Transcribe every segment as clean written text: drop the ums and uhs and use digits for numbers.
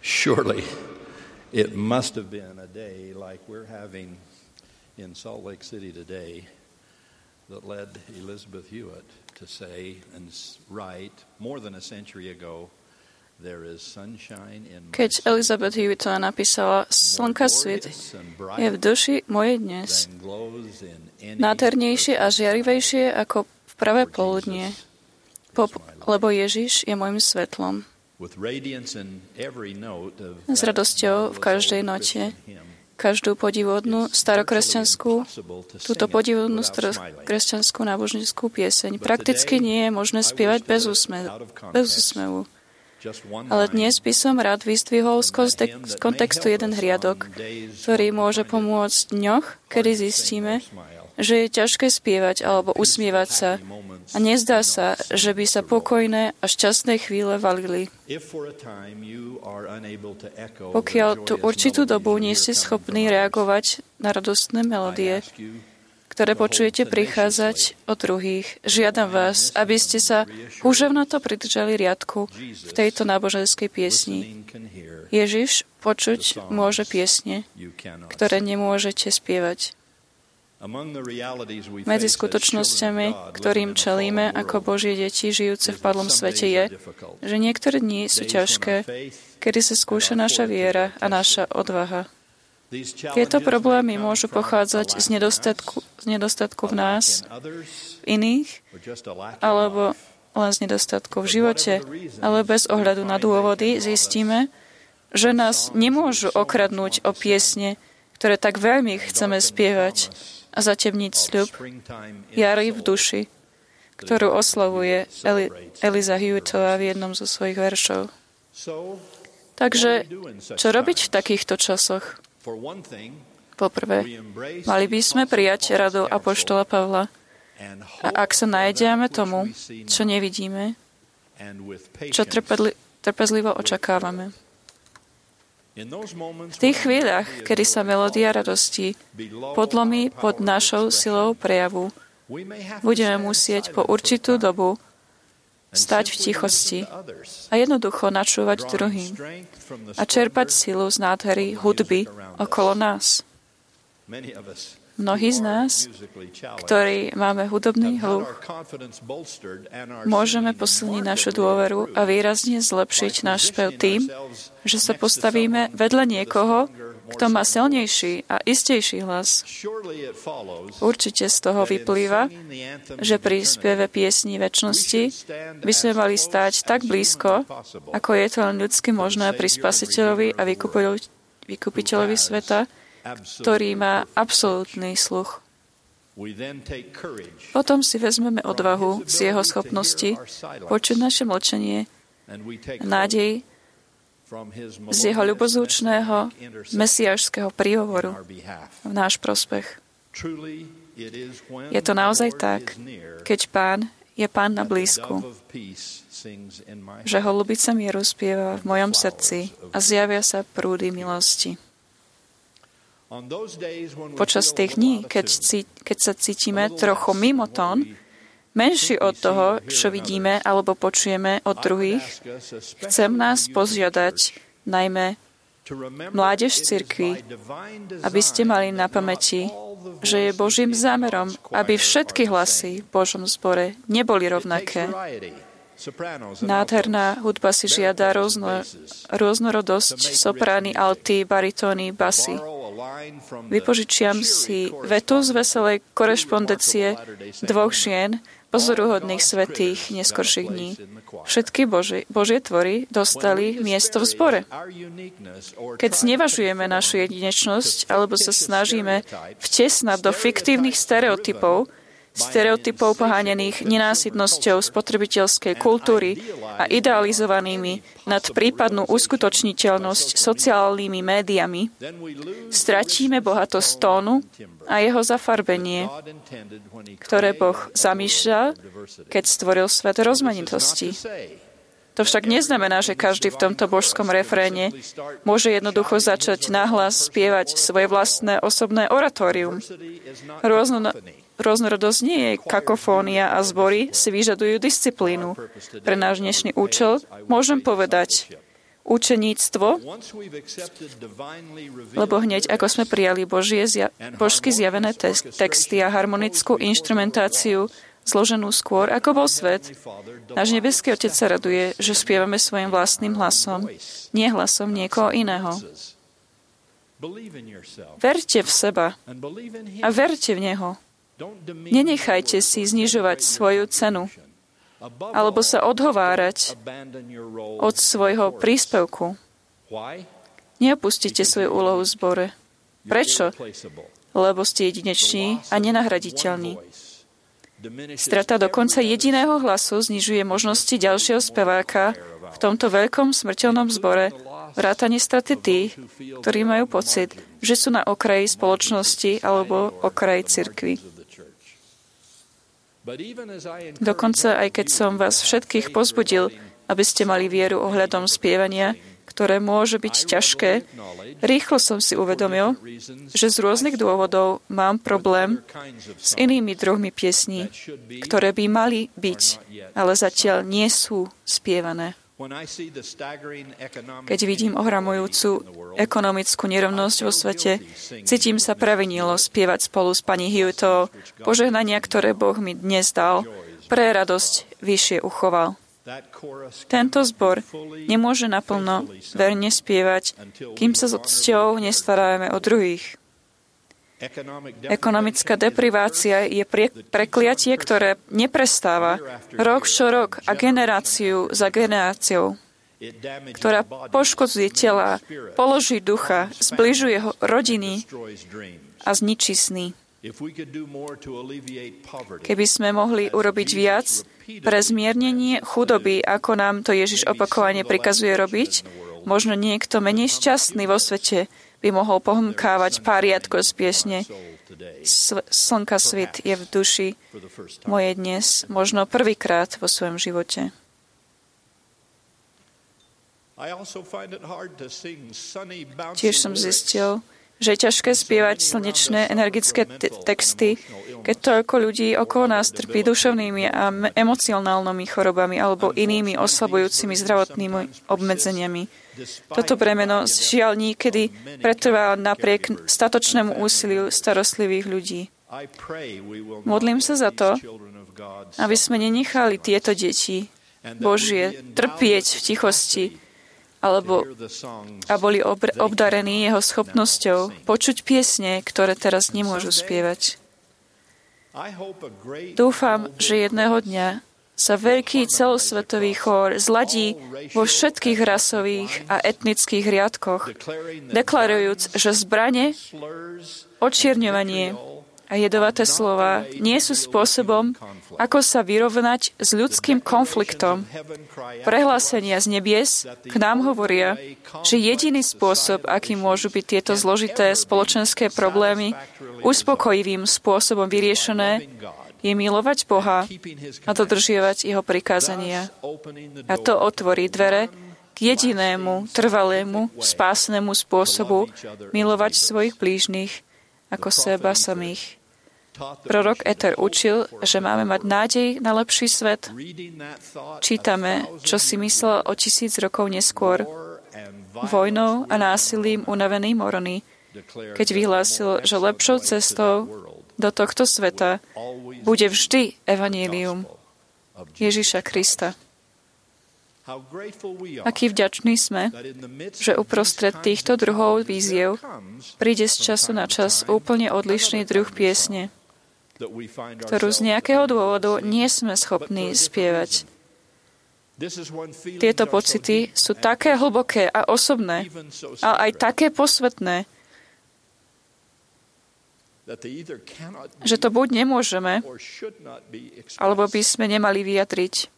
Surely it must have been a day like we're having in Salt Lake City today that led Elizabeth Hewitt to say and write more than a century ago, there is sunshine in my Keď Elizabeth Hewitt napísala, slnka svit je v duši mojej dnes, nádhernejšie a žiarivejšie ako v pravé poludnie, lebo Ježiš je môjim svetlom. S radosťou v každej note, každú podivodnú starokresťanskú, túto podivodnú starokresťanskú náboženskú pieseň prakticky nie je možné spievať bez úsmevu. Ale dnes by som rád vyzdvihol z kontextu jeden riadok, ktorý môže pomôcť v dňoch, kedy zistíme, že je ťažké spievať alebo usmievať sa a nezdá sa, že by sa pokojné a šťastné chvíle valili. Pokiaľ tú určitú dobu nie ste schopní reagovať na radostné melódie, ktoré počujete prichádzať od druhých, žiadam vás, aby ste sa húževnato pridržali riadku v tejto náboženskej piesni. Ježiš počuť môže piesne, ktoré nemôžete spievať. Medzi skutočnosťami, ktorým čelíme ako Božie deti žijúce v padlom svete, je, že niektoré dni sú ťažké, kedy sa skúša naša viera a naša odvaha. Tieto problémy môžu pochádzať z nedostatku v nás, v iných, alebo len z nedostatku v živote, ale bez ohľadu na dôvody zistíme, že nás nemôžu okradnúť o piesne, ktoré tak veľmi chceme spievať, a zatemniť sľub jary v duši, ktorú oslavuje Eliza Hewittová v jednom zo svojich veršov. Takže, čo robiť v takýchto časoch? Poprvé, mali by sme prijať radu apoštola Pavla. A ak sa nájdeme tomu, čo nevidíme, čo trpezlivo očakávame. V tých chvíľach, kedy sa melódia radosti podlomí pod našou silou prejavu, budeme musieť po určitú dobu stať v tichosti a jednoducho načúvať druhým a čerpať silu z nádhery hudby okolo nás. Mnohí z nás, ktorí máme hudobný hluch, môžeme posilniť našu dôveru a výrazne zlepšiť náš spev tým, že sa postavíme vedľa niekoho, kto má silnejší a istejší hlas. Určite z toho vyplýva, že pri spieve piesní večnosti by sme mali stáť tak blízko, ako je to len ľudsky možné pri Spasiteľovi a Vykupiteľovi sveta, ktorý má absolútny sluch. Potom si vezmeme odvahu z jeho schopnosti počuť naše mlčanie, nádej z jeho ľubozvučného mesiášskeho príhovoru v náš prospech. Je to naozaj tak, keď Pán je Pán na blízku, že holubica mieru spieva v mojom srdci a zjavia sa prúdy milosti. Počas tých dní, keď sa cítime trochu mimo tón, menší od toho, čo vidíme alebo počujeme od druhých, chcem nás požiadať, najmä mládež cirkvi, aby ste mali na pamäti, že je Božím zámerom, aby všetky hlasy v Božom zbore neboli rovnaké. Nádherná hudba si žiada rôznorodosť, soprány, alty, baritóny, basy. Vypožičiam si vetu z veselej korešpondencie dvoch žien, pozoruhodných svätých neskorších dní. Všetky Božie tvory dostali miesto v zbore. Keď znevažujeme našu jedinečnosť alebo sa snažíme vtesnať do fiktívnych stereotypov poháňaných nenásytnosťou spotrebiteľskej kultúry a idealizovanými nad prípadnú uskutočniteľnosť sociálnymi médiami, stratíme bohatosť tónu a jeho zafarbenie, ktoré Boh zamýšľal, keď stvoril svet rozmanitosti. To však neznamená, že každý v tomto božskom refréne môže jednoducho začať nahlas spievať svoje vlastné osobné oratórium. Rôznorodosť nie je kakofónia a zbory si vyžadujú disciplínu. Pre náš dnešný účel môžem povedať, učeníctvo, lebo hneď ako sme prijali božsky zjavené texty a harmonickú inštrumentáciu, zloženú skôr, ako bol svet, náš nebeský Otec sa raduje, že spievame svojim vlastným hlasom, nie hlasom niekoho iného. Verte v seba a verte v Neho. Nenechajte si znižovať svoju cenu alebo sa odhovárať od svojho príspevku. Neopustite svoju úlohu v zbore. Prečo? Lebo ste jedineční a nenahraditeľní. Strata dokonca jediného hlasu znižuje možnosti ďalšieho speváka v tomto veľkom smrteľnom zbore, vrátane straty tých, ktorí majú pocit, že sú na okraji spoločnosti alebo okraji cirkvi. Dokonca aj keď som vás všetkých povzbudil, aby ste mali vieru ohľadom spievania, ktoré môže byť ťažké, rýchlo som si uvedomil, že z rôznych dôvodov mám problém s inými druhmi piesní, ktoré by mali byť, ale zatiaľ nie sú spievané. Keď vidím ohramujúcu ekonomickú nerovnosť vo svete, cítim sa previnilo spievať spolu s pani Hewittovou požehnania, ktoré Boh mi dnes dal, pre radosť vyššie uchoval. Tento zbor nemôže naplno verne spievať, kým sa s cťou nestaráme o druhých. Ekonomická deprivácia je prekliatie, ktoré neprestáva rok čo rok a generáciu za generáciou, ktorá poškodzuje tela, položí ducha, zbližuje rodiny a zničí sny. Keby sme mohli urobiť viac pre zmiernenie chudoby, ako nám to Ježiš opakovane prikazuje robiť, možno niekto menej šťastný vo svete by mohol pohmkávať pár riadkov z piesne Slnka svit je v duši moje dnes, možno prvýkrát vo svojom živote. Tiež som zistil, že je ťažké spievať slnečné, energické texty, keď toľko ľudí okolo nás trpí duševnými a emocionálnymi chorobami alebo inými oslabujúcimi zdravotnými obmedzeniami. Toto bremeno žiaľ niekedy pretrvá napriek statočnému úsiliu starostlivých ľudí. Modlím sa za to, aby sme nenechali tieto deti Božie trpieť v tichosti, a boli obdarení jeho schopnosťou počuť piesne, ktoré teraz nemôžu spievať. Dúfam, že jedného dňa sa veľký celosvetový chór zladí vo všetkých rasových a etnických riadkoch, deklarujúc, že zbrane, očierňovanie a jedovaté slova nie sú spôsobom, ako sa vyrovnať s ľudským konfliktom. Prehlásenia z nebies k nám hovoria, že jediný spôsob, aký môžu byť tieto zložité spoločenské problémy uspokojivým spôsobom vyriešené, je milovať Boha a dodržiavať jeho prikázania. A to otvorí dvere k jedinému, trvalému, spásnemu spôsobu milovať svojich blížnych ako seba samých. Prorok Eter učil, že máme mať nádej na lepší svet. Čítame, čo si myslel o 1000 rokov neskôr, vojnou a násilím unavený Moroni, keď vyhlásil, že lepšou cestou do tohto sveta bude vždy evanjelium Ježiša Krista. Aký vďační sme, že uprostred týchto druhov víziev príde z času na čas úplne odlišný druh piesne, ktorú z nejakého dôvodu nie sme schopní spievať. Tieto pocity sú také hlboké a osobné, ale aj také posvetné, že to buď nemôžeme, alebo by sme nemali vyjadriť.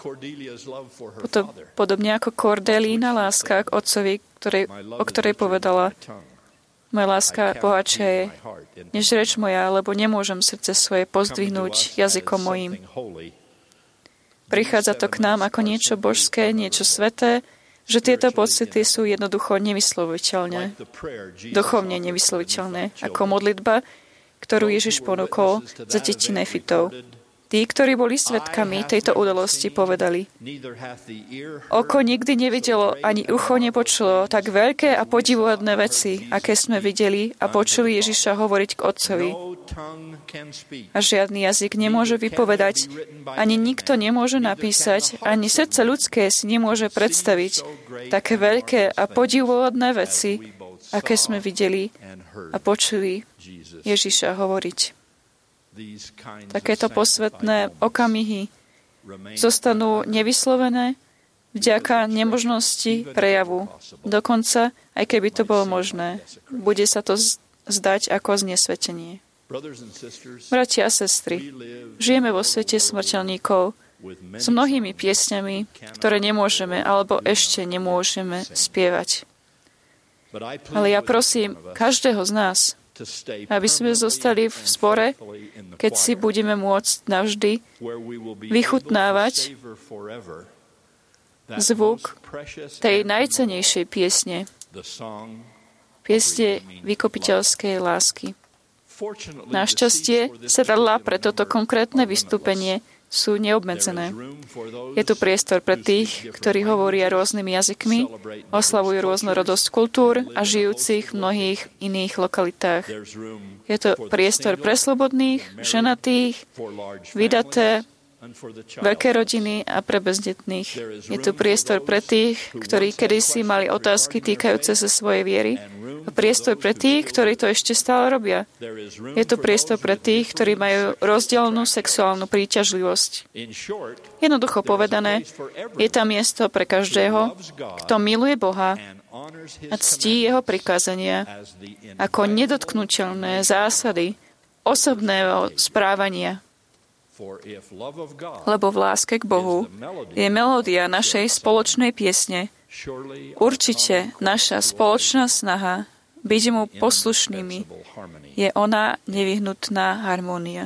Podobne ako Kordélína láska k otcovi, o ktorej povedala: moja láska bohatšia je než reč moja, lebo nemôžem srdce svoje pozdvihnúť jazykom mojím. Prichádza to k nám ako niečo božské, niečo sveté, že tieto pocity sú jednoducho nevysloviteľné, duchovne nevysloviteľné, ako modlitba, ktorú Ježiš ponúkol za deti Nefitov. Tí, ktorí boli svedkami tejto udalosti, povedali: Oko nikdy nevidelo, ani ucho nepočulo tak veľké a podivuhodné veci, aké sme videli a počuli Ježiša hovoriť k Otcovi. A žiadny jazyk nemôže vypovedať, ani nikto nemôže napísať, ani srdce ľudské si nemôže predstaviť také veľké a podivuhodné veci, aké sme videli a počuli Ježiša hovoriť. Takéto posvetné okamihy zostanú nevyslovené vďaka nemožnosti prejavu. Dokonca, aj keby to bolo možné, bude sa to zdať ako znesvetenie. Bratia a sestry, žijeme vo svete smrteľníkov s mnohými piesňami, ktoré nemôžeme alebo ešte nemôžeme spievať. Ale ja prosím každého z nás, aby sme zostali v zbore, keď si budeme môcť navždy vychutnávať zvuk tej najcennejšej piesne, piesne vykupiteľskej lásky. Našťastie sedadlá pre toto konkrétne vystúpenie sú neobmedzené. Je tu priestor pre tých, ktorí hovoria rôznymi jazykmi, oslavujú rôznorodosť kultúr a žijúcich v mnohých iných lokalitách. Je to priestor pre slobodných, ženatých, vydaté, veľké rodiny a pre bezdetných. Je tu priestor pre tých, ktorí kedysi mali otázky týkajúce sa svojej viery, a priestor pre tých, ktorí to ešte stále robia. Je tu priestor pre tých, ktorí majú rozdielnú sexuálnu príťažlivosť. Jednoducho povedané, je tam miesto pre každého, kto miluje Boha a ctí jeho prikázania ako nedotknuteľné zásady osobného správania. Lebo v láske k Bohu je melódia našej spoločnej piesne. Určite naša spoločná snaha byť mu poslušnými je ona nevyhnutná harmónia.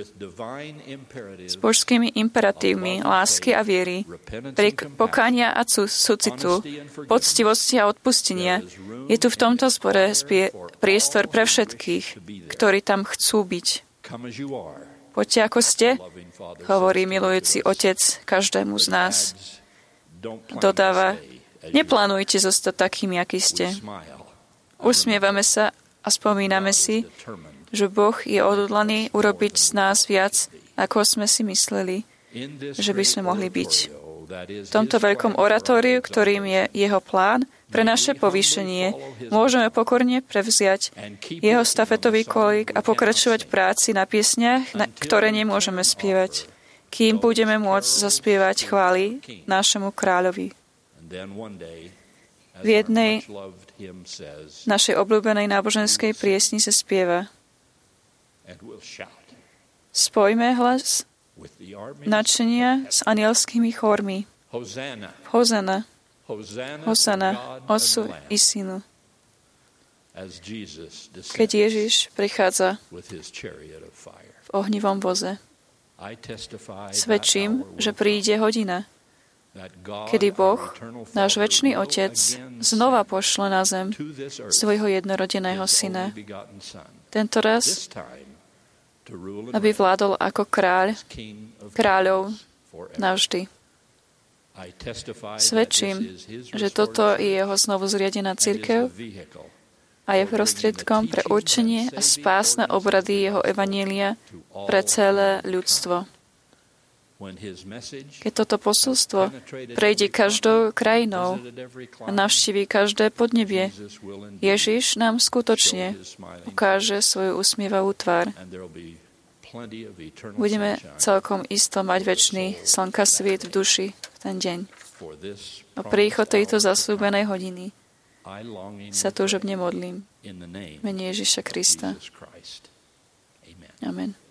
S božskými imperatívmi lásky a viery, pokánia a súcitu, poctivosti a odpustenia je tu v tomto zbore priestor pre všetkých, ktorí tam chcú byť. Poďte ako ste, hovorí milujúci Otec každému z nás. Dodáva: neplánujte zostať takými, akí ste. Usmievame sa a spomíname si, že Boh je odhodlaný urobiť z nás viac, ako sme si mysleli, že by sme mohli byť. V tomto veľkom oratóriu, ktorým je jeho plán pre naše povýšenie, môžeme pokorne prevziať jeho stafetový kolík a pokračovať v práci na piesniach, ktoré nemôžeme spievať, kým budeme môcť zaspievať chvály našemu kráľovi. V jednej našej obľúbenej náboženskej piesni sa spieva: spojme hlas nadšenia s anielskými chórmi. Hozana, Hosana, Otcu i Synu. Keď Ježiš prichádza v ohnivom voze, svedčím, že príde hodina, kedy Boh, náš večný Otec, znova pošle na zem svojho jednorodeného Syna. Tento raz, aby vládol ako kráľ kráľov navždy. Svedčím, že toto je jeho znovu zriadená cirkev a je prostriedkom pre určenie a spásne obrady jeho evanjelia pre celé ľudstvo. Keď toto posolstvo prejde každou krajinou a navštíví každé podnebie, Ježiš nám skutočne ukáže svoju usmievavú tvár. Budeme celkom isto mať večný slnkasvít v duši v ten deň. O príchod tejto zasľúbenej hodiny sa túžobne modlím. V mene Ježiša Krista. Amen.